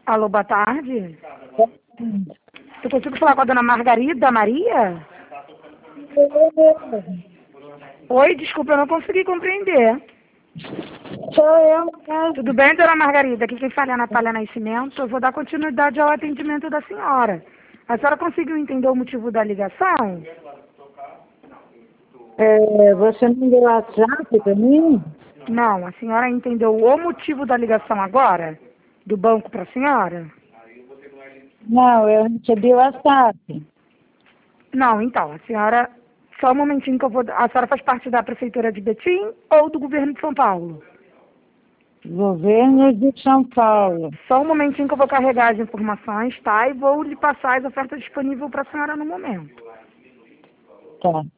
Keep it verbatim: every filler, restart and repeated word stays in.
Alô, boa tarde. Eu consigo falar com a dona Margarida Maria? Oi, desculpa, eu não consegui compreender. Sou eu mesmo. Tudo bem, dona Margarida? Aqui quem fala é a Natália Nascimento. Eu vou dar continuidade ao atendimento da senhora. A senhora conseguiu entender o motivo da ligação? É, você não deu WhatsApp para mim? Não, a senhora entendeu o motivo da ligação agora? Do banco para a senhora? Não, eu recebi o WhatsApp. Não, então, a senhora... Só um momentinho que eu vou... A senhora faz parte da Prefeitura de Betim ou do Governo de São Paulo? Governo de São Paulo. Só um momentinho que eu vou carregar as informações, tá? E vou lhe passar as ofertas disponíveis para a senhora no momento. Tá.